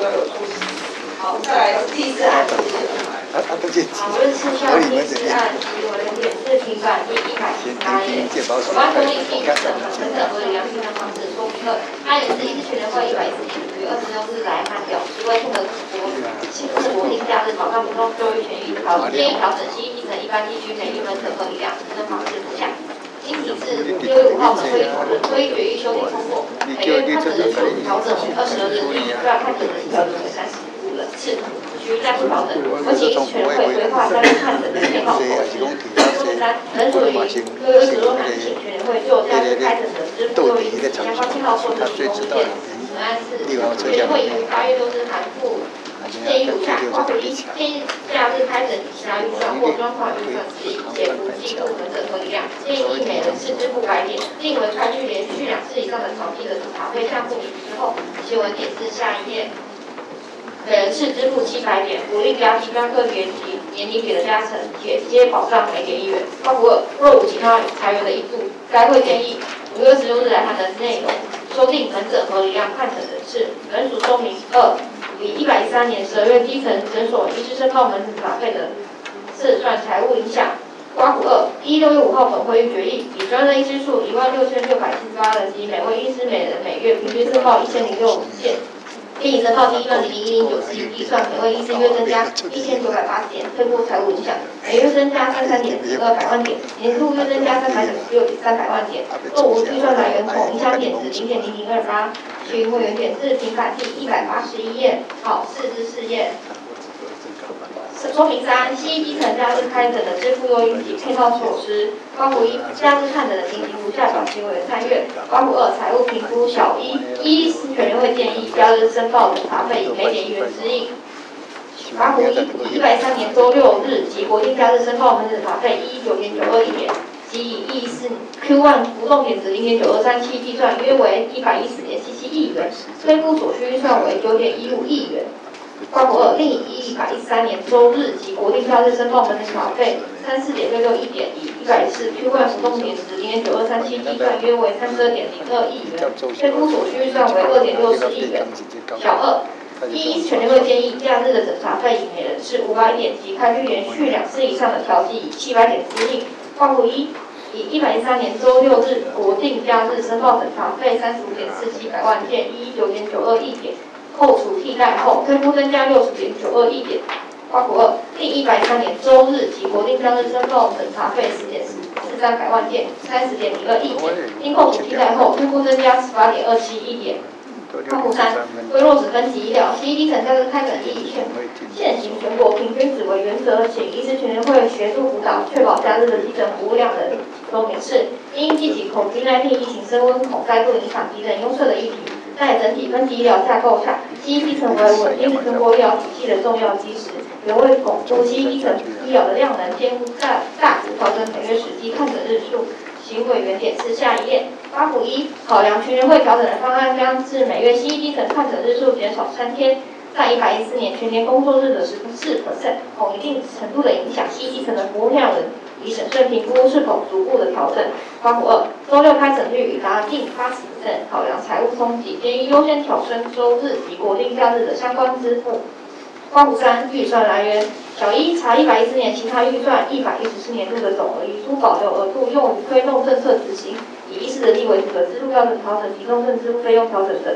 好，再来第四案。 讨论事项第四案及为点字平板第118页，有关公益性审核等合理良性的方式说明了，他也是一次全人会114年5月26日来判表，是为通的庆祝国定假日保障民众就医权益建议调整西基层一般地区每一门诊合理良性的方式之下。经题是6月5号本会议讨论，会议决议修订通过，每月判诊人数调整为22人，另外判诊人数为35人次。需再不调整，而且全会规划3日判诊的配套措施。3人属于6月16日请全会就假日开诊的支付诱因相关配套措施提供意见。本案是全会于8月6日函复建议如下：括弧1，建议假日开诊以下预算或专款预算之一，且不计入门诊合理量，建议每人次支付100点，另为开具连续2次以上的场地的查费项目之后，新闻点是下一页。每人次支付700点，鼓励标记专科别及年龄别的加成，且皆保障每点1元。括弧2，若无其他裁员的因素，该会建议5月16日来函的内容修订门诊合理量判诊人次，本属说明2，以113年12月基层诊所医师申报门诊杂费的试算财务影响。括弧2，依6月5号本会议决议，以专任医师数16678人及每位医师每人每月平均申报1006件。并以申报第1段01090计算，每位医师约增加1980点，退步财务影响，每月增加33点200万点，年度约增加396.300万点。若无计算来源恐影响点值0.0028，请委员点字平板第181页，好，4至4页。说明3，西医基层假日开诊的支付诱因及配套措施。括弧1，假日看诊的情形如下，表请委员参阅。括弧2，财务评估小一全人会建议假日申报诊查费以每点1元支应。括弧1，以113年周6日及国定假日申报门诊查费119.921点，即以Q1 浮动点值0.9237计算，约为110.77亿元，推估所需预算为9.15亿元。括弧2，另以113年周日及国定假日申报门诊查费34.661点，以114 Q1 浮动点值0.9237计算，约为32.02亿元，推估所需预算为2.64亿元。小2，一全人会建议假日的诊查费以每人次500点及开具连续2次以上的调剂以700点支应。括弧1，以113年周6日国定假日申报诊查费35.4700万件119.92亿点。扣除替代后，推估增加60.92亿点。括弧2，另113年周日及国定假日申报诊查费10.4300万件30.02亿点，经扣除替代后，推估增加18.27亿点。括弧3，为落实分级医疗，西医基层假日开诊以现行全国平均值为原则，请医师全人会协助辅导，确保假日的急诊服务量能。说明是因近期COVID-19疫情升温，恐再度影响急诊优势的议题。在整体分级医疗架构下，西医基层为稳定全国医疗体系的重要基石，也为巩固西医基层医疗的量能，兼顾大幅调整每月实际看诊日数。请委员点是下一页。括弧1，考量全人会调整的方案将致每月西医基层看诊日数减少3天，占114年全年工作日的14%，恐一定程度的影响西医基层的服务量能。以审慎评估是否逐步的调整。括弧2，周6开诊率已达近80%，考量财务冲击，建议优先调升周日及国定假日的相关支付。括弧3，预算来源小一查114年其他预算114年度的总额遗书保留额度用于推动政策执行，以医师人力为主的支出标准调整及重症支付费用调整等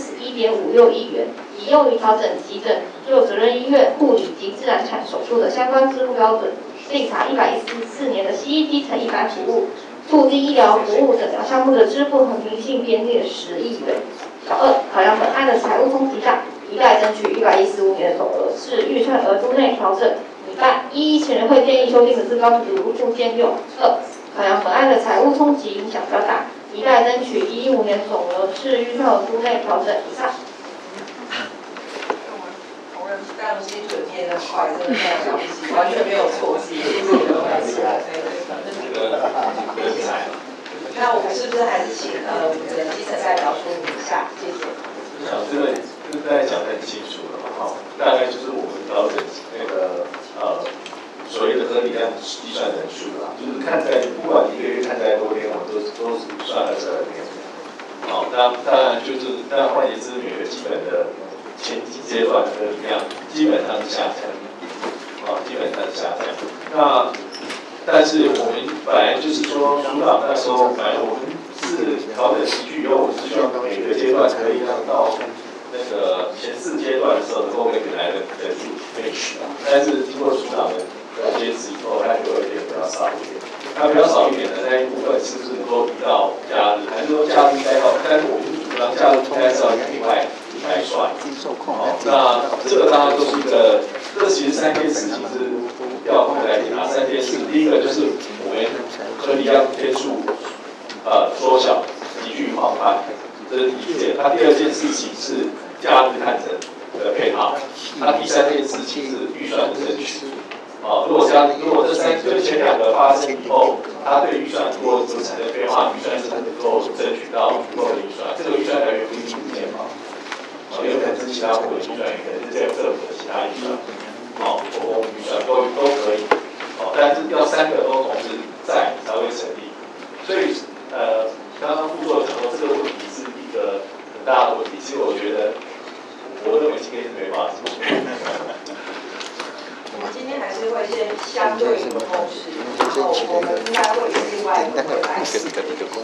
41.56亿元，以用于调整急诊、就责任医院、护理及自然产手术的相关支付标准。另查114年的西医基层一般服务、促进医疗服务诊疗项目的支付和平性编列10亿元。小2，考量本案的财务冲击下，一概争取115年的总额是预算额度内调整一半。一全人会建议修订的至高值如附件6。2，考量本案的财务冲击影响较大，一概争取115年总额是预算额度内调整以上。 大陆新准念的快，真的非常了不起，完全没有错字，那我们是不是还是请我们的基层代表说明一下？谢谢。 我想这个大家讲得很清楚了嘛，大概就是我们调整那个所谓的合理量计算人数啦，就是看在不管一个月看在多天，我们都算22天。当然就是换言之，每个基本的前几天阶段的合理量基本上是下降，基本上是下降。那但是我们本来就是说，组长那时候本来我们是调整集聚以后，我是希望每个阶段可以让到那个前4阶段的时候能够跟原来的人数match，但是经过组长的坚持以后，它就会变得比较少一点。那比较少一点的那一部分是不是能够移到假日？还是说假日应该要？但是我们主张假日应该是要另外来算。那这个当然都是一个，这其实3件事情是要回来检查3件事。第一个就是我们合理量天数缩小，急剧放慢，这是第一件。那第2件事情是假日看诊的配套。那第3件事情是预算的争取。如果这就是前2个发生以后，他对预算如果产生变化，预算是能够争取到足够的预算。这个预算来源不一定是健保，有可能是其他部的预算，也可能是政府的其他预算，公共预算都可以。但是要3个都同时在才会成立。所以刚刚副座讲说这个问题是一个很大的问题，其实我觉得，我认为今天是没办法解决。 我们今天还是会先相对应的公式，然后我们应该会有另外一个来解决。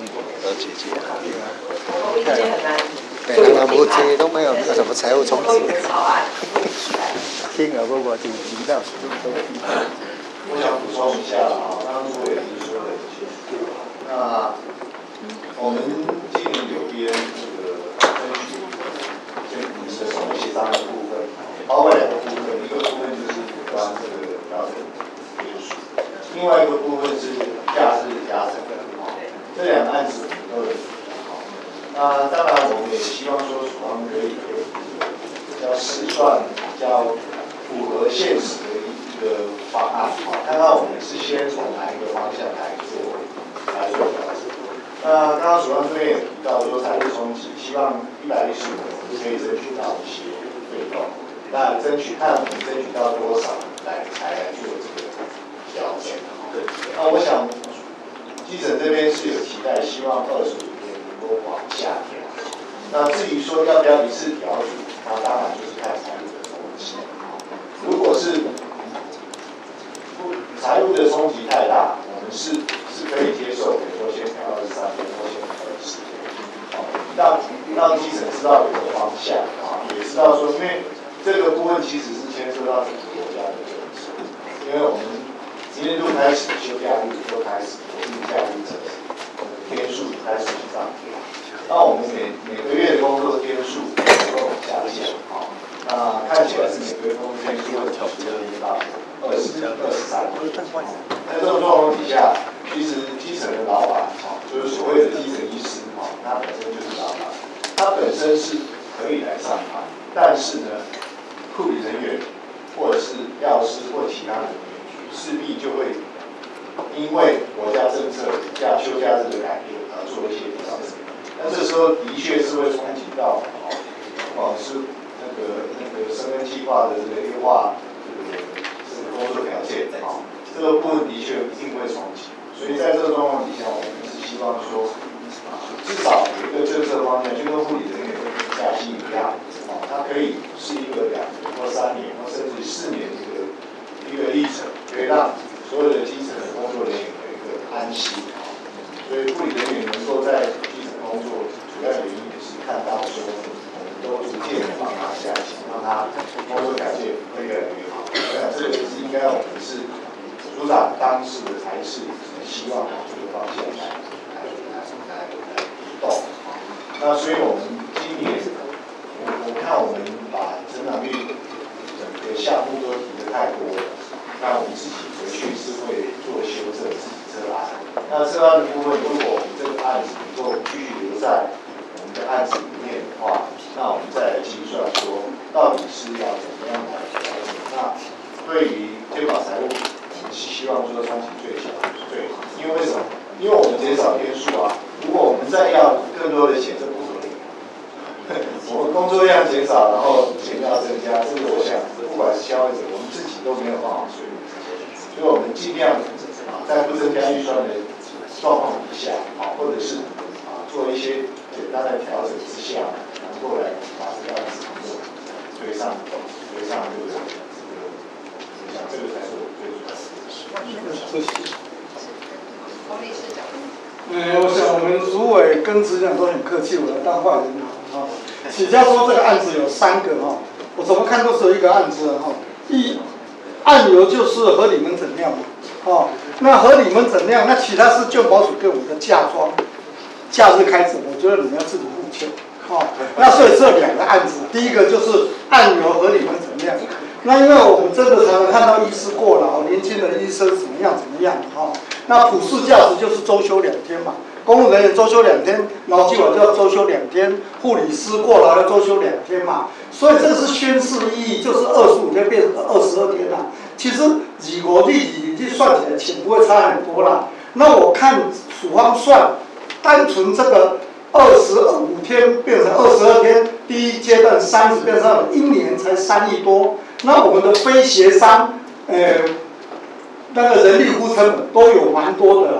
我们今天很难。 对，那无这都没有那什么财务冲击。 草案。 天鹅不过就提到。 我想补充一下啊，刚刚我也是说的很清楚。那我们今年有编这个争取你的什么协商的部分，包括2个部分，一个部分就是有关这个调整天数，另外一个部分是假日加成的。这2个案子我们都有。那当然，我们也希望说署方可以有比较实算、比较符合现实的一个方案，看看我们是先从哪一个方向来做调整。那刚刚署方这边也提到说财务冲击，希望115我们可以争取到一些费用，那争取看我们争取到多少才来做这个调整。那我想基层这边是有期待，希望25天能够往下调。那至于说要不要一次调整，那当然就是看财务的冲击。如果是财务的冲击太大，我们是可以接受，比如说先调23天，或先调20天，让基层知道有个方向也知道说，因为这个部分其实是牵涉到整个国家的政策，因为我们今年度开始休假日就开始国定假日整天数开始上调，那我们每个月的工作天数能够下降，那看起来是每个月工作天数会从12到23。在这种状况底下，其实基层的老板就是所谓的基层医师他本身就是老板，他本身是可以来上班，但是呢，护理人员或者是药师或其他人员势必就会因为国家政策休假日的改变而做一些调整。那这时候的确是会冲击到是那个生根计划的这个优化这个工作条件这个部分的确一定会冲击。所以在这个状况底下，我们是希望说至少有一个政策方向，就跟护理人员的加薪一样，它可以是一个2年或3年或甚至4年的一个历程，可以让所有的基层的工作人员有一个安心。所以护理人员能够在基层工作，主要原因也是看到说，我们都逐渐的帮他加薪，让他工作条件会越来越好。这个是应该我们是组长当时的才是希望往这个方向来移动。那所以我们今年，我看我们把成长率整个项目都提得太多了，那我们自己回去是会做修正，自己车案。那车案的部分，如果我们这个案子能够继续留在我们的案子里面的话，那我们再来计算说，到底是要怎么样来调整。那对于健保财务，我们是希望说冲击最小最好。因为为什么？因为我们减少天数如果我们再要更多的钱，这不合理。我们工作量减少，然后钱要增加，这个我想不管是消费者，我们自己都没有办法处理。所以我们尽量在不增加预算的状况底下或者是做一些简单的调整之下，能够来把这个案子做最追上这个，我想这个才是我最主要的。 谢谢。 洪理事长。 我想我们主委跟执行长都很客气，我来当坏人哈。许家说这个案子有3个哈，我怎么看都只有一个案子哈。案由就是合理门诊量嘛，哦，那合理门诊量，那其他是健保署给我们的嫁妆，假日开诊，我觉得你们要自己付钱，哦，那所以这2个案子，第一个就是案由合理门诊量，那因为我们真的常常看到医师过劳，年轻的医生怎么样，哈，那普世价值就是周休2天嘛。公务人员周休2天，劳基法就要周休2天，护理师过劳要周休2天嘛，所以这个是宣示意义，就是25天变成22天啦。其实以国立体去算起来，钱不会差很多啦。那我看署方算，单纯这个25天变成22天，第一阶段30变成1年才3亿多，那我们的非协商，那个人力服务成本都有蛮多的啦。